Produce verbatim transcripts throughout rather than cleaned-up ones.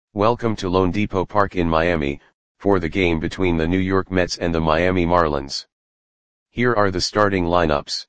Welcome to loanDepot Park in Miami, for the game between the New York Mets and the Miami Marlins. Here are the starting lineups.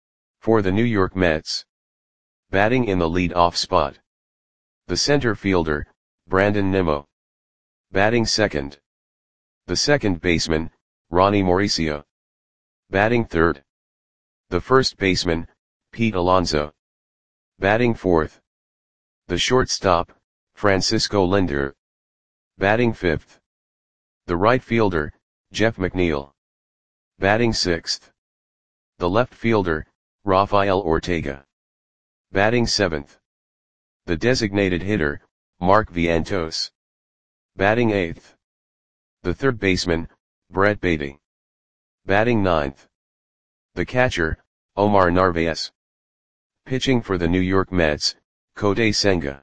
For the New York Mets. Batting in the lead-off spot. The center fielder, Brandon Nimmo. Batting second. The second baseman, Ronnie Mauricio. Batting third. The first baseman, Pete Alonso. Batting fourth. The shortstop, Francisco Lindor. Batting fifth. The right fielder, Jeff McNeil. Batting sixth. The left fielder, Rafael Ortega. Batting seventh. The designated hitter, Mark Vientos. Batting eighth. The third baseman, Brett Baty. Batting ninth. The catcher, Omar Narvaez. Pitching for the New York Mets, Kodai Senga.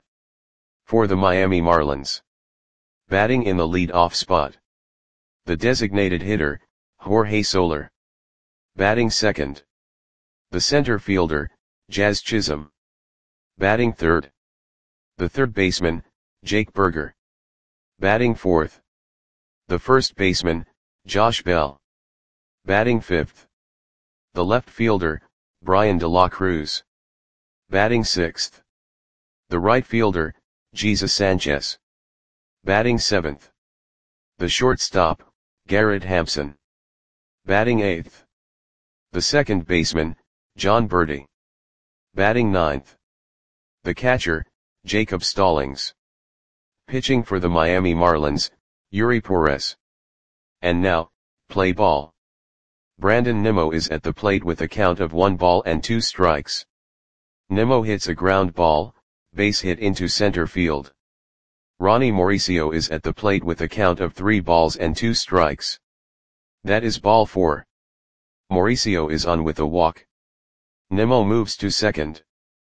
For the Miami Marlins. Batting in the lead-off spot. The designated hitter, Jorge Soler. Batting second. The center fielder, Jazz Chisholm. Batting third. The third baseman, Jake Burger. Batting fourth. The first baseman, Josh Bell. Batting fifth. The left fielder, Bryan De La Cruz. Batting sixth. The right fielder, Jesus Sanchez. Batting seventh. The shortstop, Garrett Hampson. Batting eighth. The second baseman, Jon Berti. Batting ninth. The catcher, Jacob Stallings. Pitching for the Miami Marlins, Eury Perez. And now, play ball. Brandon Nimmo is at the plate with a count of one ball and two strikes. Nimmo hits a ground ball, base hit into center field. Ronnie Mauricio is at the plate with a count of three balls and two strikes. That is ball four. Mauricio is on with a walk. Nimmo moves to second.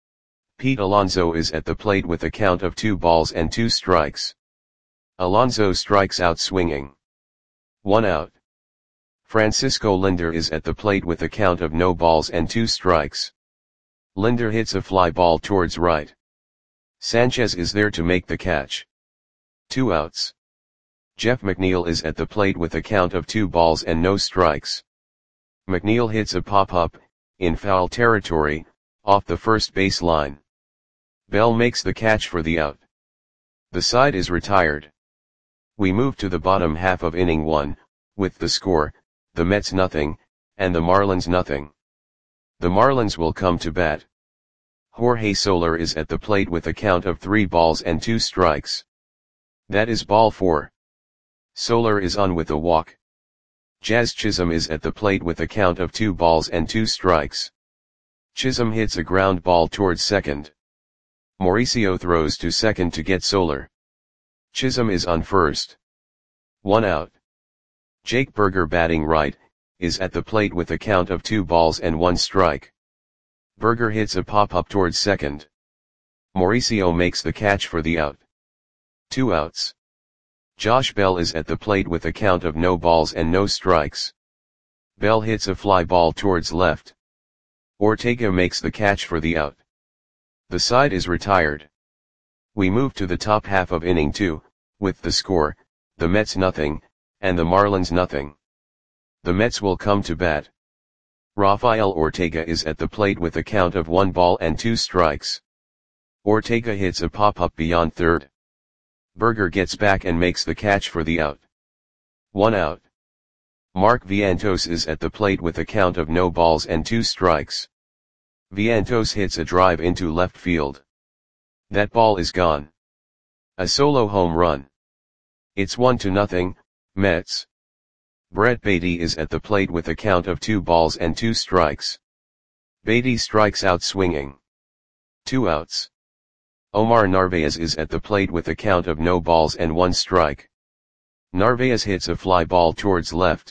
Pete Alonso is at the plate with a count of two balls and two strikes. Alonso strikes out swinging. One out. Francisco Lindor is at the plate with a count of no balls and two strikes. Lindor hits a fly ball towards right. Sanchez is there to make the catch. Two outs. Jeff McNeil is at the plate with a count of two balls and no strikes. McNeil hits a pop-up, in foul territory, off the first base line. Bell makes the catch for the out. The side is retired. We move to the bottom half of inning one, with the score, the Mets nothing, and the Marlins nothing. The Marlins will come to bat. Jorge Soler is at the plate with a count of three balls and two strikes. That is ball four. Soler is on with a walk. Jazz Chisholm is at the plate with a count of two balls and two strikes. Chisholm hits a ground ball towards second. Mauricio throws to second to get Soler. Chisholm is on first. One out. Jake Burger, batting right, is at the plate with a count of two balls and one strike. Burger hits a pop-up towards second. Mauricio makes the catch for the out. Two outs. Josh Bell is at the plate with a count of no balls and no strikes. Bell hits a fly ball towards left. Ortega makes the catch for the out. The side is retired. We move to the top half of inning two, with the score, the Mets nothing, and the Marlins nothing. The Mets will come to bat. Rafael Ortega is at the plate with a count of one ball and two strikes. Ortega hits a pop-up beyond third. Burger gets back and makes the catch for the out. One out. Mark Vientos is at the plate with a count of no balls and two strikes. Vientos hits a drive into left field. That ball is gone. A solo home run. It's one to nothing, Mets. Brett Baty is at the plate with a count of two balls and two strikes. Baty strikes out swinging. Two outs. Omar Narvaez is at the plate with a count of no balls and one strike. Narvaez hits a fly ball towards left.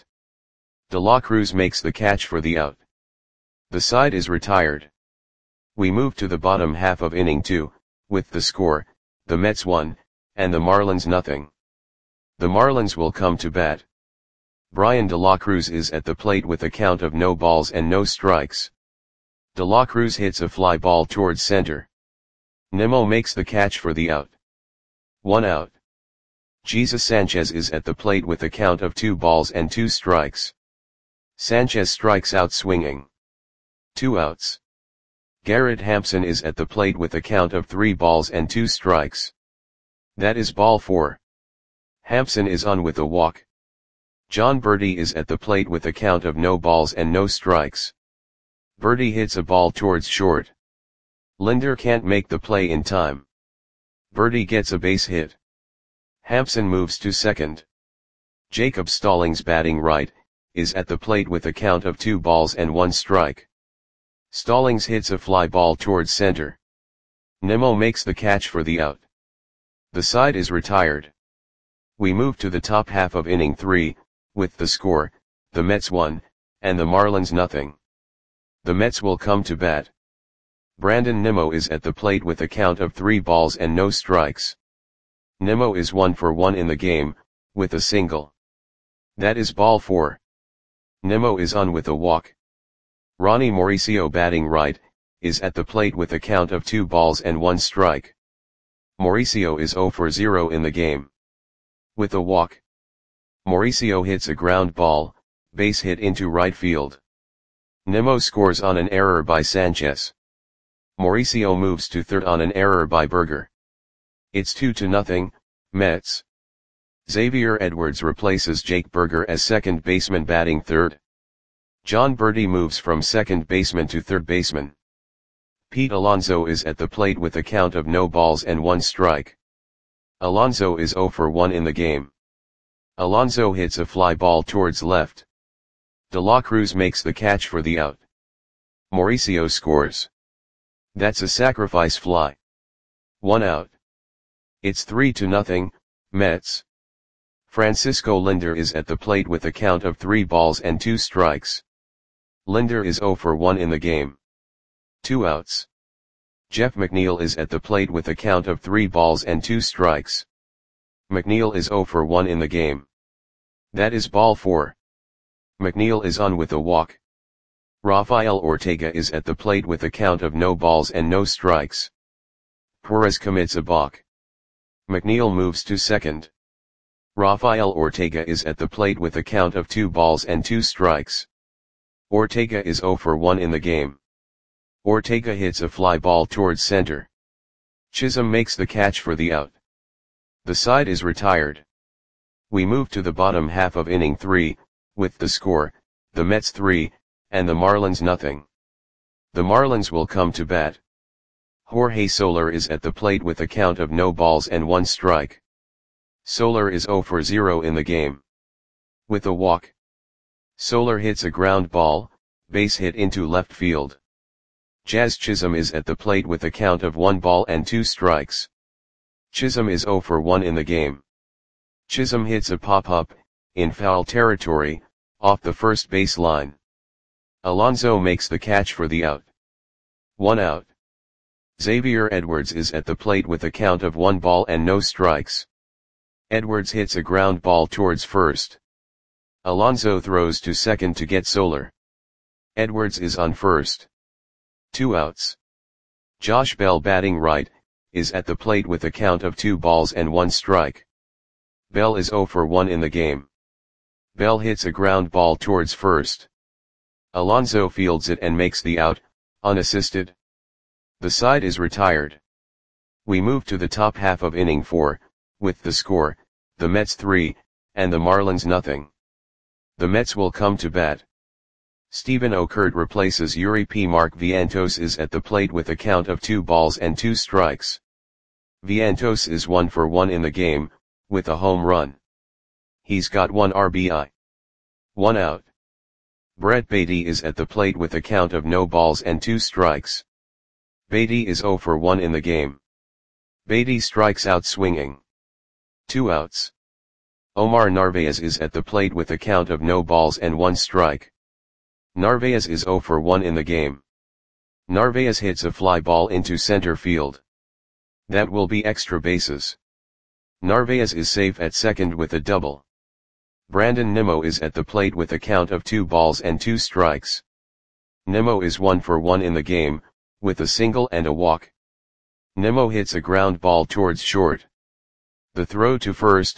De La Cruz makes the catch for the out. The side is retired. We move to the bottom half of inning two, with the score, the Mets one, and the Marlins nothing. The Marlins will come to bat. Bryan De La Cruz is at the plate with a count of no balls and no strikes. De La Cruz hits a fly ball towards center. Nimmo makes the catch for the out. One out. Jesus Sanchez is at the plate with a count of two balls and two strikes. Sanchez strikes out swinging. Two outs. Garrett Hampson is at the plate with a count of three balls and two strikes. That is ball four. Hampson is on with a walk. John Berti is at the plate with a count of no balls and no strikes. Berti hits a ball towards short. Linder can't make the play in time. Berti gets a base hit. Hampson moves to second. Jacob Stallings, batting right, is at the plate with a count of two balls and one strike. Stallings hits a fly ball towards center. Nimmo makes the catch for the out. The side is retired. We move to the top half of inning three, with the score, the Mets one, and the Marlins nothing. The Mets will come to bat. Brandon Nimmo is at the plate with a count of three balls and no strikes. Nimmo is one for one in the game, with a single. That is ball four. Nimmo is on with a walk. Ronnie Mauricio, batting right, is at the plate with a count of two balls and one strike. Mauricio is zero for zero in the game. With a walk. Mauricio hits a ground ball, base hit into right field. Nimmo scores on an error by Sanchez. Mauricio moves to third on an error by Berger. It's two to nothing, Mets. Xavier Edwards replaces Jake Berger as second baseman, batting third. John Berti moves from second baseman to third baseman. Pete Alonso is at the plate with a count of no balls and one strike. Alonso is zero for one in the game. Alonso hits a fly ball towards left. De La Cruz makes the catch for the out. Mauricio scores. That's a sacrifice fly. One out. It's three to nothing, Mets. Francisco Linder is at the plate with a count of three balls and two strikes. Linder is zero for one in the game. Two outs. Jeff McNeil is at the plate with a count of three balls and two strikes. McNeil is zero for one in the game. That is ball four. McNeil is on with a walk. Rafael Ortega is at the plate with a count of no balls and no strikes. Perez commits a balk. McNeil moves to second. Rafael Ortega is at the plate with a count of two balls and two strikes. Ortega is zero for one in the game. Ortega hits a fly ball towards center. Chisholm makes the catch for the out. The side is retired. We move to the bottom half of inning three, with the score, the Mets three, and the Marlins nothing. The Marlins will come to bat. Jorge Soler is at the plate with a count of no balls and one strike. Soler is zero for zero in the game. With a walk. Soler hits a ground ball, base hit into left field. Jazz Chisholm is at the plate with a count of one ball and two strikes. Chisholm is zero for one in the game. Chisholm hits a pop-up, in foul territory, off the first base line. Alonso makes the catch for the out. One out. Xavier Edwards is at the plate with a count of one ball and no strikes. Edwards hits a ground ball towards first. Alonso throws to second to get Soler. Edwards is on first. Two outs. Josh Bell, batting right, is at the plate with a count of two balls and one strike. Bell is zero for one in the game. Bell hits a ground ball towards first. Alonso fields it and makes the out, unassisted. The side is retired. We move to the top half of inning four, with the score, the Mets three, and the Marlins nothing. The Mets will come to bat. Stephen Okert replaces Yuri P. Mark Vientos is at the plate with a count of two balls and two strikes. Vientos is one for one in the game, with a home run. He's got one R B I. One out. Brett Baty is at the plate with a count of no balls and two strikes. Baty is zero for one in the game. Baty strikes out swinging. Two outs. Omar Narvaez is at the plate with a count of no balls and one strike. Narvaez is zero for one in the game. Narvaez hits a fly ball into center field. That will be extra bases. Narvaez is safe at second with a double. Brandon Nimmo is at the plate with a count of two balls and two strikes. Nimmo is one for one in the game, with a single and a walk. Nimmo hits a ground ball towards short. The throw to first,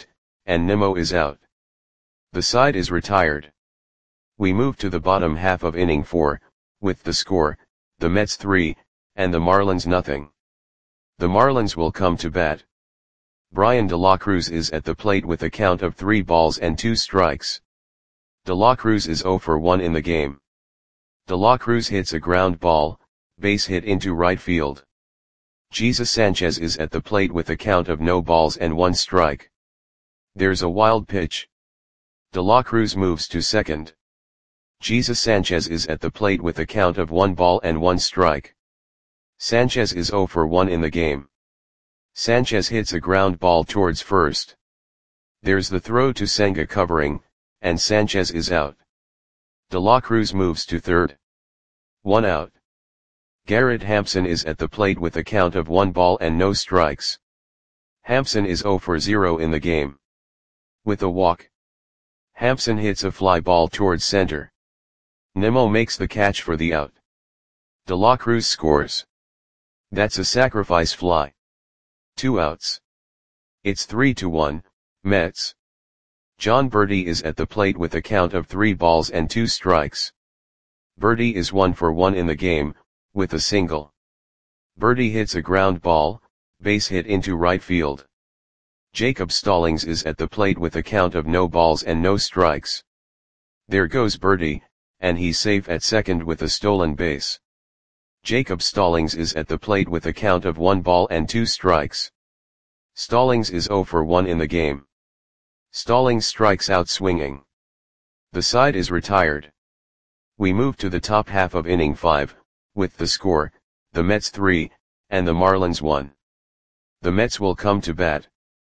and Nimmo is out. The side is retired. We move to the bottom half of inning four, with the score, the Mets three, and the Marlins nothing. The Marlins will come to bat. Brian De La Cruz is at the plate with a count of three balls and two strikes. De La Cruz is zero for one in the game. De La Cruz hits a ground ball, base hit into right field. Jesus Sanchez is at the plate with a count of no balls and one strike. There's a wild pitch. De La Cruz moves to second. Jesus Sanchez is at the plate with a count of one ball and one strike. Sanchez is zero for one in the game. Sanchez hits a ground ball towards first. There's the throw to Senga covering, and Sanchez is out. De La Cruz moves to third. One out. Garrett Hampson is at the plate with a count of one ball and no strikes. Hampson is zero for zero in the game. With a walk, Hampson hits a fly ball towards center. Nimmo makes the catch for the out. De La Cruz scores. That's a sacrifice fly. Two outs. It's three to one, Mets. John Berti is at the plate with a count of three balls and two strikes. Berti is one for one in the game, with a single. Berti hits a ground ball, base hit into right field. Jacob Stallings is at the plate with a count of no balls and no strikes. There goes Berti, and he's safe at second with a stolen base. Jacob Stallings is at the plate with a count of one ball and two strikes. Stallings is zero for one in the game. Stallings strikes out swinging. The side is retired. We move to the top half of inning five, with the score, the Mets three, and the Marlins one. The Mets will come to bat.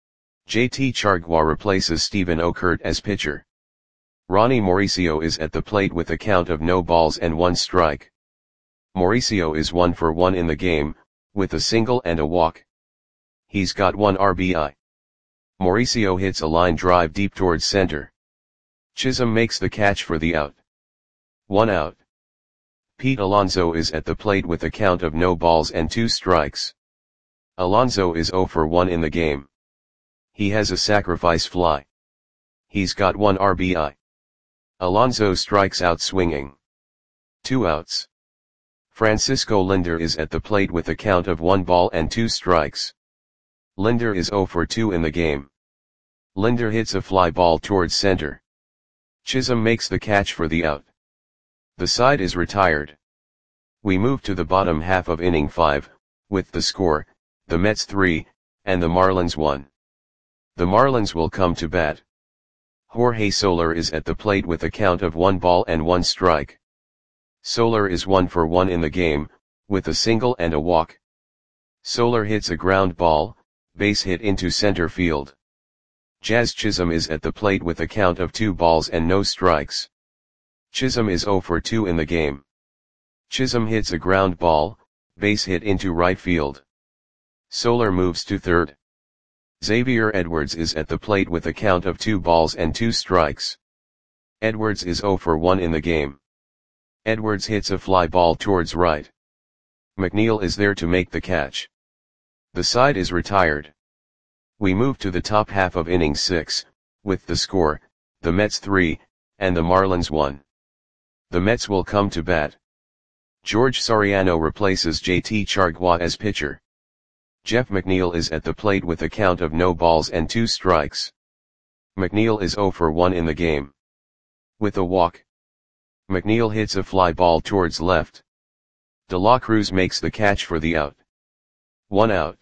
J T Chargois replaces Stephen Okert as pitcher. Ronnie Mauricio is at the plate with a count of no balls and one strike. Mauricio is one for one in the game, with a single and a walk. He's got one R B I. Mauricio hits a line drive deep towards center. Chisholm makes the catch for the out. One out. Pete Alonso is at the plate with a count of no balls and two strikes. Alonso is zero for one in the game. He has a sacrifice fly. He's got one R B I. Alonso strikes out swinging. Two outs. Francisco Lindor is at the plate with a count of one ball and two strikes. Lindor is zero for two in the game. Lindor hits a fly ball towards center. Chisholm makes the catch for the out. The side is retired. We move to the bottom half of inning five, with the score, the Mets three, and the Marlins one. The Marlins will come to bat. Jorge Soler is at the plate with a count of one ball and one strike. Soler is one for one in the game, with a single and a walk. Soler hits a ground ball, base hit into center field. Jazz Chisholm is at the plate with a count of two balls and no strikes. Chisholm is zero for two in the game. Chisholm hits a ground ball, base hit into right field. Soler moves to third. Xavier Edwards is at the plate with a count of two balls and two strikes. Edwards is zero for one in the game. Edwards hits a fly ball towards right. McNeil is there to make the catch. The side is retired. We move to the top half of inning six, with the score, the Mets three, and the Marlins one. The Mets will come to bat. George Soriano replaces J T Chargois as pitcher. Jeff McNeil is at the plate with a count of no balls and two strikes. McNeil is zero for one in the game. With a walk, McNeil hits a fly ball towards left. De La Cruz makes the catch for the out. One out.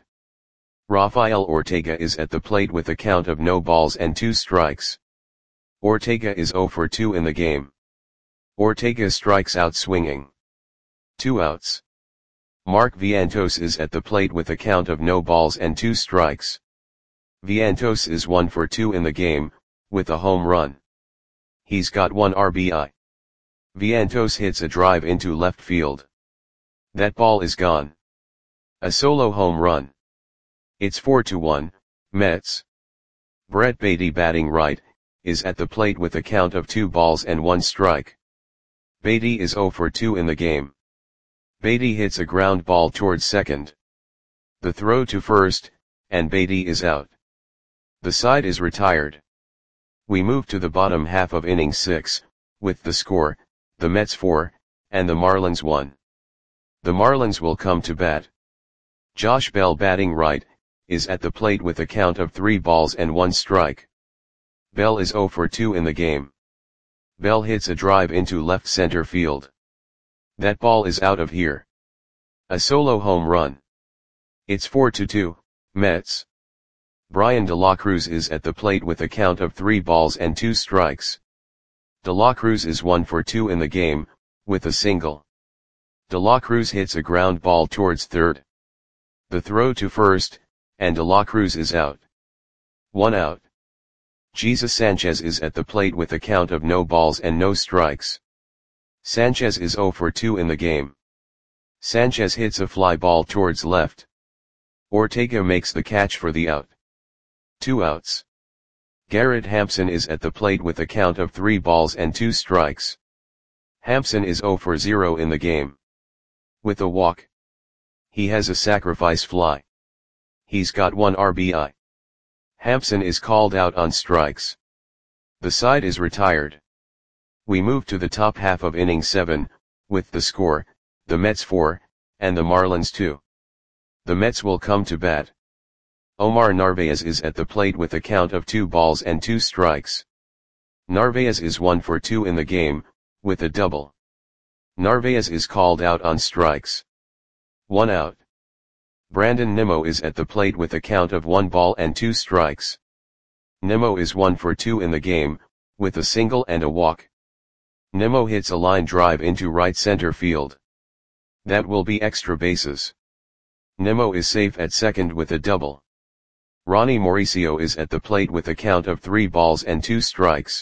Rafael Ortega is at the plate with a count of no balls and two strikes. Ortega is zero for two in the game. Ortega strikes out swinging. Two outs. Mark Vientos is at the plate with a count of no balls and two strikes. Vientos is one for two in the game, with a home run. He's got one R B I. Vientos hits a drive into left field. That ball is gone. A solo home run. It's four to one, Mets. Brett Baty, batting right, is at the plate with a count of two balls and one strike. Baty is zero for two in the game. Baty hits a ground ball towards second. The throw to first, and Baty is out. The side is retired. We move to the bottom half of inning six, with the score, the Mets four, and the Marlins one. The Marlins will come to bat. Josh Bell, batting right, is at the plate with a count of three balls and one strike. Bell is oh for two in the game. Bell hits a drive into left center field. That ball is out of here. A solo home run. It's four to two, Mets. Brian De La Cruz is at the plate with a count of three balls and two strikes. De La Cruz is one for two in the game, with a single. De La Cruz hits a ground ball towards third. The throw to first, and De La Cruz is out. One out. Jesus Sanchez is at the plate with a count of no balls and no strikes. Sanchez is oh for two in the game. Sanchez hits a fly ball towards left. Ortega makes the catch for the out. Two outs. Garrett Hampson is at the plate with a count of three balls and two strikes. Hampson is oh for zero in the game. With a walk. He has a sacrifice fly. He's got one R B I. Hampson is called out on strikes. The side is retired. We move to the top half of inning seven, with the score, the Mets four, and the Marlins two. The Mets will come to bat. Omar Narvaez is at the plate with a count of two balls and two strikes. Narvaez is one for two in the game, with a double. Narvaez is called out on strikes. One out. Brandon Nimmo is at the plate with a count of one ball and two strikes. Nimmo is one for two in the game, with a single and a walk. Nimmo hits a line drive into right center field. That will be extra bases. Nimmo is safe at second with a double. Ronnie Mauricio is at the plate with a count of three balls and two strikes.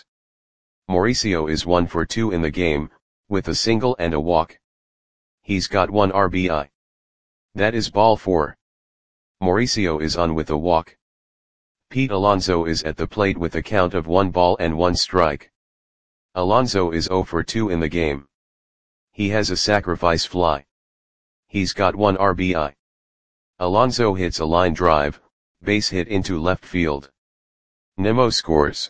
Mauricio is one for two in the game, with a single and a walk. He's got one R B I. That is ball four. Mauricio is on with a walk. Pete Alonso is at the plate with a count of one ball and one strike. Alonso is oh for two in the game. He has a sacrifice fly. He's got one R B I. Alonso hits a line drive, base hit into left field. Nimmo scores.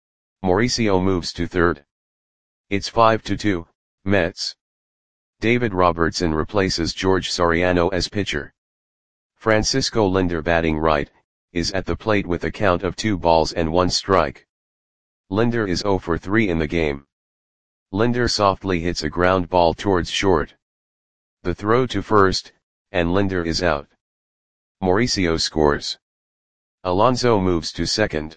Mauricio moves to third. It's five to two, Mets. David Robertson replaces George Soriano as pitcher. Francisco Lindor, batting right, is at the plate with a count of two balls and one strike. Lindor is oh for three in the game. Lindor softly hits a ground ball towards short. The throw to first, and Lindor is out. Mauricio scores. Alonso moves to second.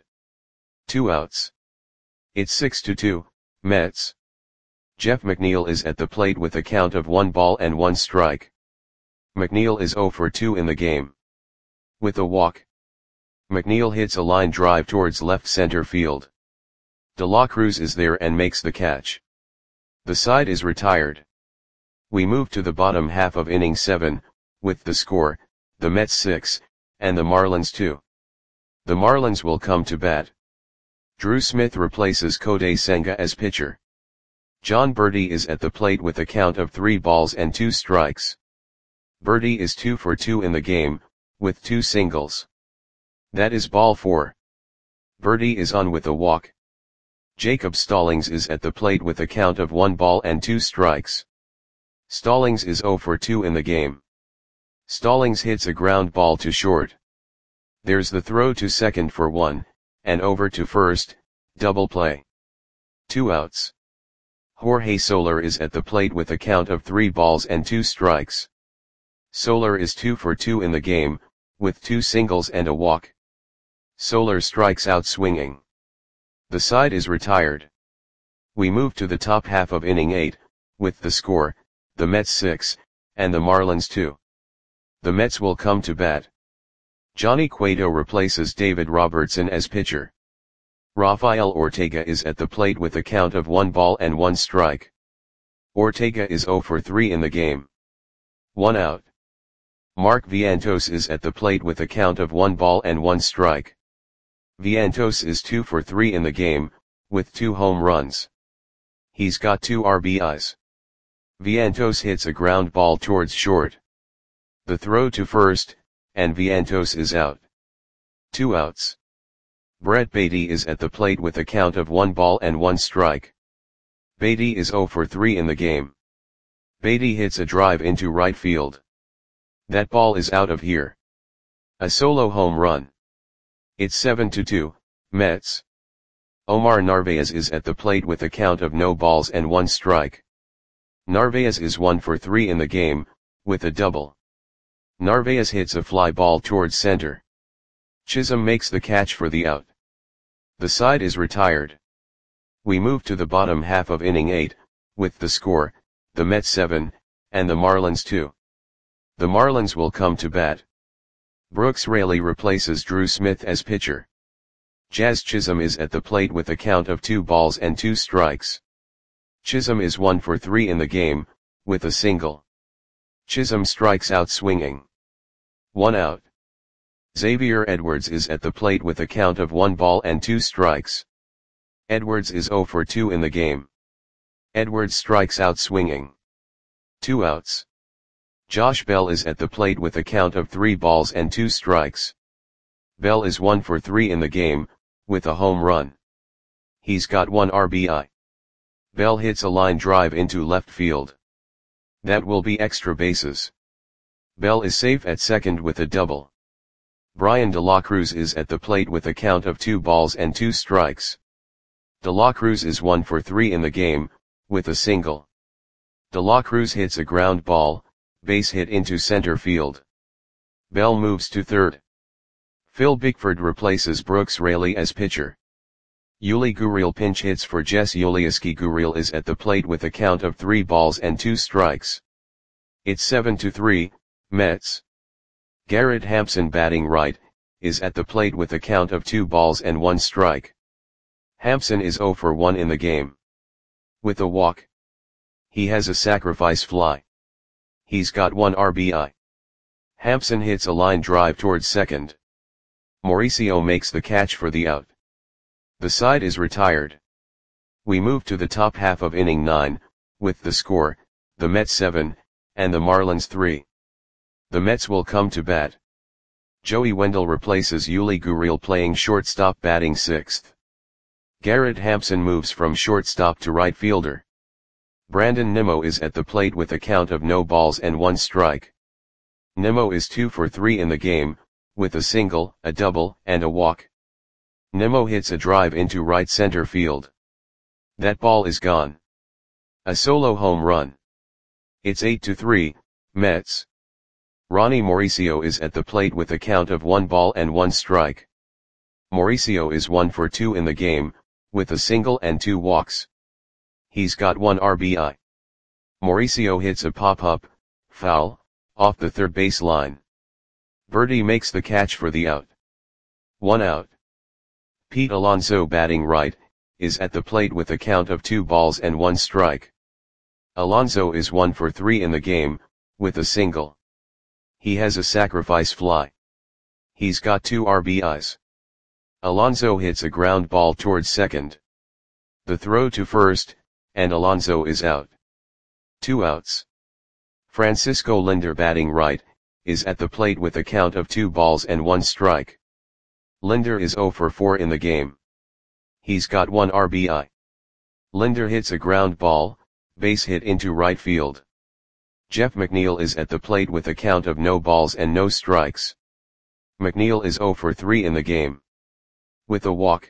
Two outs. It's six to two, Mets. Jeff McNeil is at the plate with a count of one ball and one strike. McNeil is oh for two in the game. With a walk. McNeil hits a line drive towards left center field. De La Cruz is there and makes the catch. The side is retired. We move to the bottom half of inning seven, with the score, the Mets six, and the Marlins two. The Marlins will come to bat. Drew Smith replaces Kodai Senga as pitcher. John Birdie is at the plate with a count of three balls and two strikes. Birdie is two for two in the game, with two singles. That is ball four. Birdie is on with a walk. Jacob Stallings is at the plate with a count of one ball and two strikes. Stallings is oh for two in the game. Stallings hits a ground ball to short. There's the throw to second for one, and over to first, double play. Two outs. Jorge Soler is at the plate with a count of three balls and two strikes. Soler is two for two in the game, with two singles and a walk. Soler strikes out swinging. The side is retired. We move to the top half of inning eight, with the score, the Mets six, and the Marlins two. The Mets will come to bat. Johnny Cueto replaces David Robertson as pitcher. Rafael Ortega is at the plate with a count of one ball and one strike. Ortega is oh for three in the game. One out. Mark Vientos is at the plate with a count of one ball and one strike. Vientos is two for three in the game, with two home runs. He's got two R B Is. Vientos hits a ground ball towards short. The throw to first, and Vientos is out. Two outs. Brett Baty is at the plate with a count of one ball and one strike. Baty is zero for three in the game. Baty hits a drive into right field. That ball is out of here. A solo home run. It's seven to two, Mets. Omar Narvaez is at the plate with a count of no balls and one strike. Narvaez is one for three in the game, with a double. Narvaez hits a fly ball towards center. Chisholm makes the catch for the out. The side is retired. We move to the bottom half of inning eight, with the score, the Mets seven, and the Marlins two. The Marlins will come to bat. Brooks Raley replaces Drew Smith as pitcher. Jazz Chisholm is at the plate with a count of two balls and two strikes. Chisholm is one for three in the game, with a single. Chisholm strikes out swinging. One out. Xavier Edwards is at the plate with a count of one ball and two strikes. Edwards is zero for two in the game. Edwards strikes out swinging. Two outs. Josh Bell is at the plate with a count of three balls and two strikes. Bell is one for three in the game, with a home run. He's got one R B I. Bell hits a line drive into left field. That will be extra bases. Bell is safe at second with a double. Brian De La Cruz is at the plate with a count of two balls and two strikes. De La Cruz is one for three in the game, with a single. De La Cruz hits a ground ball, base hit into center field. Bell moves to third. Phil Bickford replaces Brooks Raley as pitcher. Yuli Gurriel pinch hits for Jesse Ulieski. Gurriel is at the plate with a count of three balls and two strikes. It's seven to three, Mets. Garrett Hampson batting right, is at the plate with a count of two balls and one strike. Hampson is zero for one in the game. With a walk. He has a sacrifice fly. He's got one R B I. Hampson hits a line drive towards second. Mauricio makes the catch for the out. The side is retired. We move to the top half of inning nine, with the score, the Mets seven, and the Marlins three. The Mets will come to bat. Joey Wendell replaces Yuli Gurriel playing shortstop batting sixth. Garrett Hampson moves from shortstop to right fielder. Brandon Nimmo is at the plate with a count of no balls and one strike. Nimmo is two for three in the game, with a single, a double, and a walk. Nimmo hits a drive into right center field. That ball is gone. A solo home run. It's eight to three, Mets. Ronnie Mauricio is at the plate with a count of one ball and one strike. Mauricio is one for two in the game, with a single and two walks. He's got one R B I. Mauricio hits a pop-up, foul, off the third base line. Berti makes the catch for the out. One out. Pete Alonso batting right, is at the plate with a count of two balls and one strike. Alonso is one for three in the game, with a single. He has a sacrifice fly. He's got two R B Is. Alonso hits a ground ball towards second. The throw to first, and Alonso is out. Two outs. Francisco Lindor batting right, is at the plate with a count of two balls and one strike. Lindor is zero for four in the game. He's got one R B I. Lindor hits a ground ball, base hit into right field. Jeff McNeil is at the plate with a count of no balls and no strikes. McNeil is zero for three in the game. With a walk.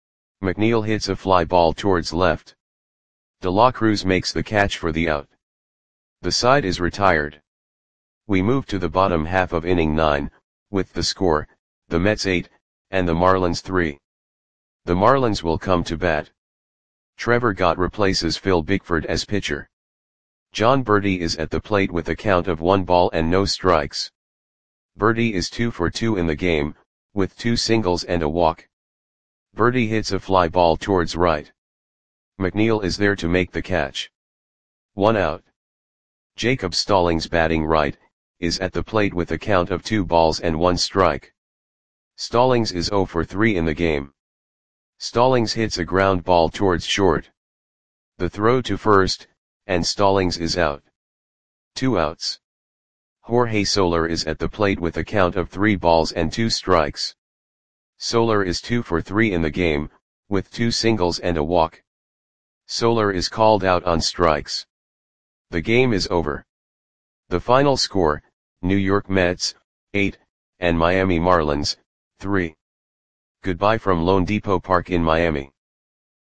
McNeil hits a fly ball towards left. De La Cruz makes the catch for the out. The side is retired. We move to the bottom half of inning nine, with the score, the Mets eight, and the Marlins three. The Marlins will come to bat. Trevor Gott replaces Phil Bickford as pitcher. John Berti is at the plate with a count of one ball and no strikes. Berti is two for two in the game, with two singles and a walk. Berti hits a fly ball towards right. McNeil is there to make the catch. One out. Jacob Stallings batting right, is at the plate with a count of two balls and one strike. Stallings is zero for three in the game. Stallings hits a ground ball towards short. The throw to first, and Stallings is out. Two outs. Jorge Soler is at the plate with a count of three balls and two strikes. Soler is two for three in the game, with two singles and a walk. Soler is called out on strikes. The game is over. The final score, New York Mets, eight, and Miami Marlins, three. Goodbye from Lone Depot Park in Miami.